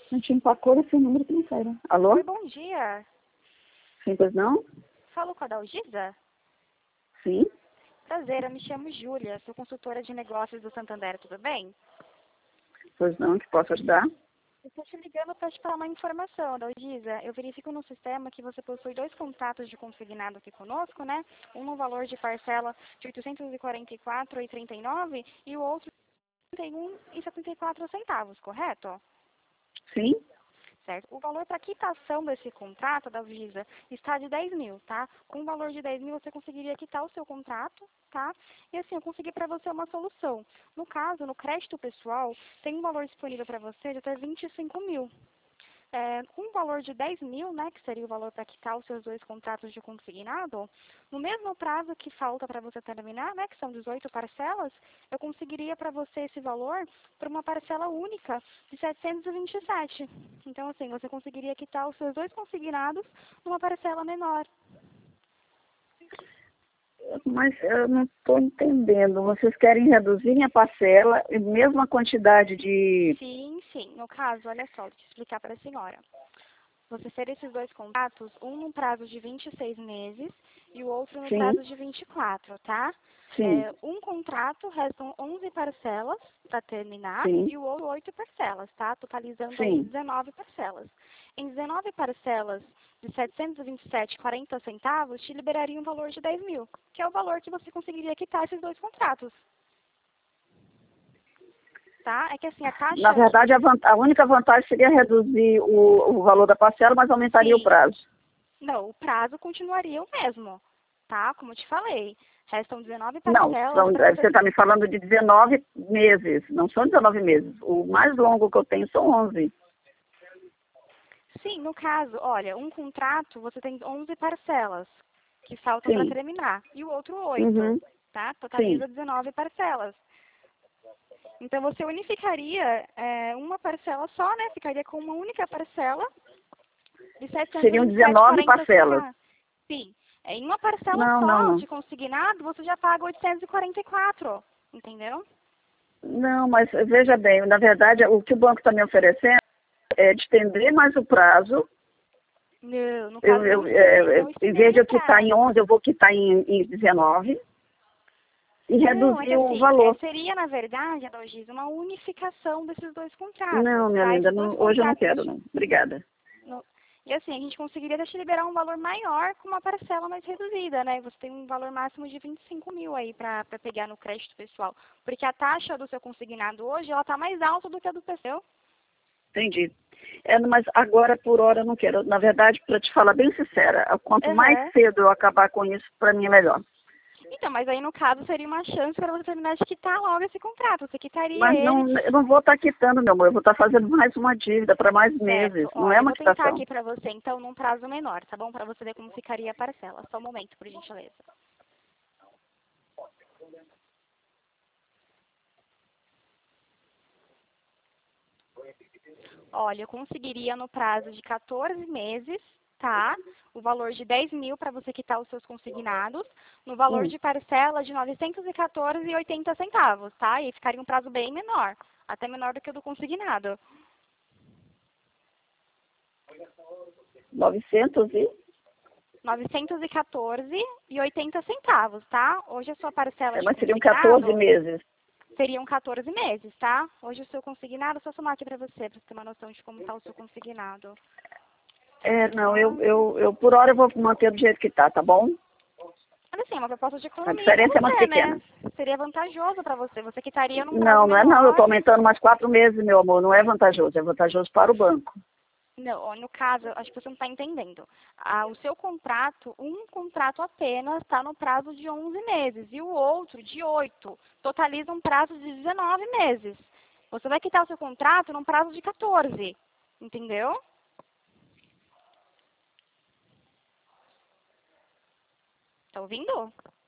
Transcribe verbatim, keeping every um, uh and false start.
A gente empacou esse número que não sai, né? Alô? Oi, bom dia. Sim, pois não? Falo com a Dalgisa? Sim. Prazer, eu me chamo Júlia, sou consultora de negócios do Santander, tudo bem? Pois não, que posso ajudar? Estou te ligando para te falar uma informação, Dalgisa. Eu verifico no sistema que você possui dois contratos de consignado aqui conosco, né? Um no valor de parcela de oitocentos e quarenta e quatro reais e trinta e nove centavos e o outro de trinta e um reais e setenta e quatro centavos, correto? Sim. Certo? O valor para quitação desse contrato da Visa está de dez mil, tá? Com o valor de dez mil você conseguiria quitar o seu contrato, tá? E assim, eu consegui para você uma solução. No caso, no crédito pessoal, tem um valor disponível para você de até vinte e cinco mil. É, com um valor de dez mil, né, que seria o valor para quitar os seus dois contratos de consignado, no mesmo prazo que falta para você terminar, né, que são dezoito parcelas, eu conseguiria para você esse valor por uma parcela única de setecentos e vinte e sete. Então, assim, você conseguiria quitar os seus dois consignados numa parcela menor. Mas eu não estou entendendo. Vocês querem reduzir minha parcela e mesmo a quantidade de... Sim, sim. No caso, olha só, vou te explicar para a senhora. Você ter esses dois contratos, um no prazo de vinte e seis meses e o outro no Sim, prazo de vinte e quatro, tá? sim, É, um contrato restam onze parcelas para terminar sim, e o outro oito parcelas, tá? Totalizando aí sim. dezenove parcelas. Em dezenove parcelas de setecentos e vinte e sete reais e quarenta centavos, te liberaria um valor de dez mil, que é o valor que você conseguiria quitar esses dois contratos, tá? É que assim, a Na taxa... verdade, a, van- a única vantagem seria reduzir o, o valor da parcela, mas aumentaria o Sim. prazo. Não, o prazo continuaria o mesmo, tá? Como eu te falei, restam dezenove Não, parcelas são, para você... você está me falando de dezenove meses, não são dezenove meses. O mais longo que eu tenho são onze. Sim, no caso, olha, um contrato você tem onze parcelas que faltam para Sim. terminar e o outro oito, Uhum. tá? Sim. Totaliza dezenove parcelas. Então você unificaria é, uma parcela só, né? Ficaria com uma única parcela de setecentos e Seriam vinte e sete reais e dezenove quarenta parcelas. centavos. Sim, em uma parcela Não, não, só não. de consignado você já paga oitocentos e quarenta e quatro, entendeu? Não, mas veja bem, na verdade, o que o banco está me oferecendo é de estender mais o prazo. Não, no Eu, caso não, eu, estender, é, é, não em vez estenderia de o eu quitar em prazo. onze, eu vou quitar em, em dezenove e Não, é que reduzir o assim, é, valor. seria na verdade, Adalgisa, uma unificação desses dois contratos, Não, minha tá? linda, Esses dois não, hoje eu não contratos, quero, não. Obrigada. no- e assim, a gente conseguiria até te liberar um valor maior com uma parcela mais reduzida, né? Você tem um valor máximo de vinte e cinco mil aí pra, pra pegar no crédito pessoal. Porque a taxa do seu consignado hoje, ela tá mais alta do que a do P C. Entendi. É, mas agora, por hora, eu não quero. Na verdade, para te falar bem sincera, quanto mais Aham. cedo eu acabar com isso, para mim é melhor. Então, mas aí no caso seria uma chance para você terminar de quitar logo esse contrato. Você quitaria Mas ele. não, eu não vou estar quitando, meu amor. Eu vou estar fazendo mais uma dívida para mais Certo. meses. Não é Olha, eu uma vou tentar quitação. aqui pra você, então, num prazo menor, tá bom? Pra você ver como ficaria a parcela. Só um momento, por gentileza. Olha, eu conseguiria no prazo de quatorze meses, tá? O valor de dez mil para você quitar os seus consignados, no valor Hum. de parcela de novecentos e quatorze reais e oitenta centavos, tá? E ficaria um prazo bem menor, até menor do que o do consignado. novecentos e... novecentos e quatorze reais e oitenta centavos, tá? Hoje a sua parcela É, de mas seriam quatorze consignado meses. seriam quatorze meses, tá? Hoje o seu consignado, só somar aqui pra você, pra você ter uma noção de como tá o seu consignado. É, não, eu, Quase. eu, eu por hora eu vou manter do jeito que tá, tá bom? Olha assim, é uma proposta de A economia pra diferença é muito você, né? pequena. Seria vantajoso pra você. Você quitaria num prazo Não, não é não. Eu menor. estou aumentando mais quatro meses, meu amor. Não é vantajoso. É vantajoso para o banco. Não, ó, no caso, acho que você não está entendendo. Ah, o seu contrato, um contrato apenas está no prazo de onze meses e o outro de oito. Totaliza um prazo de dezenove meses. Você vai quitar o seu contrato num prazo de quatorze. Entendeu? Tá ouvindo?